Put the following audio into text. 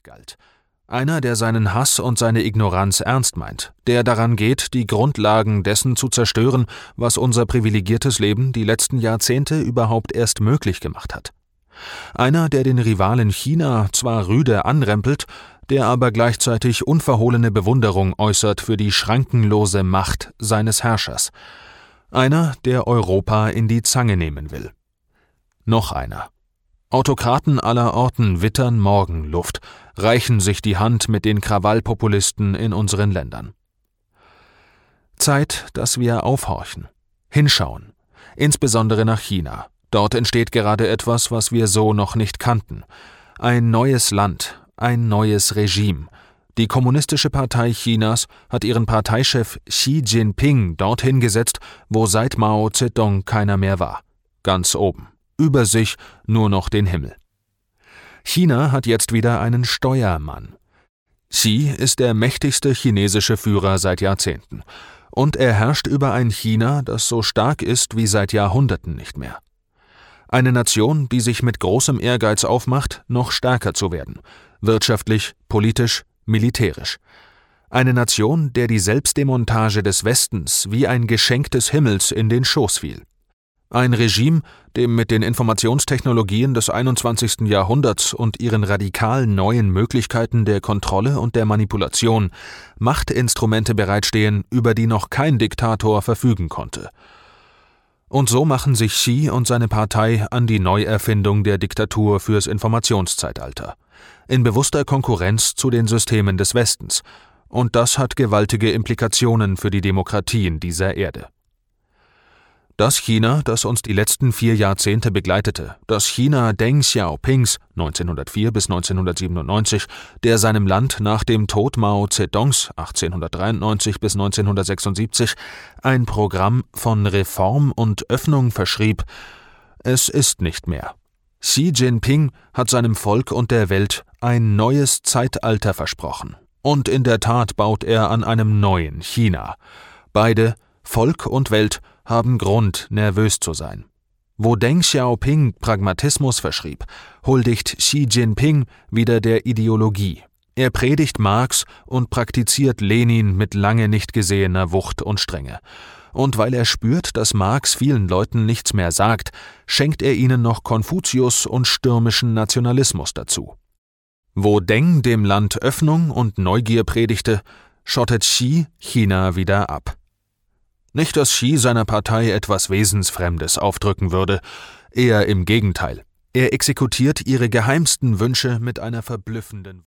galt. Einer, der seinen Hass und seine Ignoranz ernst meint, der daran geht, die Grundlagen dessen zu zerstören, was unser privilegiertes Leben die letzten Jahrzehnte überhaupt erst möglich gemacht hat. Einer, der den Rivalen China zwar rüde anrempelt, der aber gleichzeitig unverhohlene Bewunderung äußert für die schrankenlose Macht seines Herrschers. Einer, der Europa in die Zange nehmen will. Noch einer. Autokraten aller Orten wittern Morgenluft, reichen sich die Hand mit den Krawallpopulisten in unseren Ländern. Zeit, dass wir aufhorchen, hinschauen, insbesondere nach China. Dort entsteht gerade etwas, was wir so noch nicht kannten. Ein neues Land, ein neues Regime. Die Kommunistische Partei Chinas hat ihren Parteichef Xi Jinping dorthin gesetzt, wo seit Mao Zedong keiner mehr war. Ganz oben. Über sich nur noch den Himmel. China hat jetzt wieder einen Steuermann. Xi ist der mächtigste chinesische Führer seit Jahrzehnten. Und er herrscht über ein China, das so stark ist wie seit Jahrhunderten nicht mehr. Eine Nation, die sich mit großem Ehrgeiz aufmacht, noch stärker zu werden. Wirtschaftlich, politisch, militärisch. Eine Nation, der die Selbstdemontage des Westens wie ein Geschenk des Himmels in den Schoß fiel. Ein Regime, dem mit den Informationstechnologien des 21. Jahrhunderts und ihren radikal neuen Möglichkeiten der Kontrolle und der Manipulation Machtinstrumente bereitstehen, über die noch kein Diktator verfügen konnte. Und so machen sich Xi und seine Partei an die Neuerfindung der Diktatur fürs Informationszeitalter. In bewusster Konkurrenz zu den Systemen des Westens. Und das hat gewaltige Implikationen für die Demokratien dieser Erde. Das China, das uns die letzten 4 Jahrzehnte begleitete, das China Deng Xiaopings 1904 bis 1997, der seinem Land nach dem Tod Mao Zedongs 1893 bis 1976 ein Programm von Reform und Öffnung verschrieb, es ist nicht mehr. Xi Jinping hat seinem Volk und der Welt ein neues Zeitalter versprochen. Und in der Tat baut er an einem neuen China. Beide, Volk und Welt, haben Grund, nervös zu sein. Wo Deng Xiaoping Pragmatismus verschrieb, huldigt Xi Jinping wieder der Ideologie. Er predigt Marx und praktiziert Lenin mit lange nicht gesehener Wucht und Strenge. Und weil er spürt, dass Marx vielen Leuten nichts mehr sagt, schenkt er ihnen noch Konfuzius und stürmischen Nationalismus dazu. Wo Deng dem Land Öffnung und Neugier predigte, schottet Xi China wieder ab. Nicht, dass Xi seiner Partei etwas Wesensfremdes aufdrücken würde, eher im Gegenteil. Er exekutiert ihre geheimsten Wünsche mit einer verblüffenden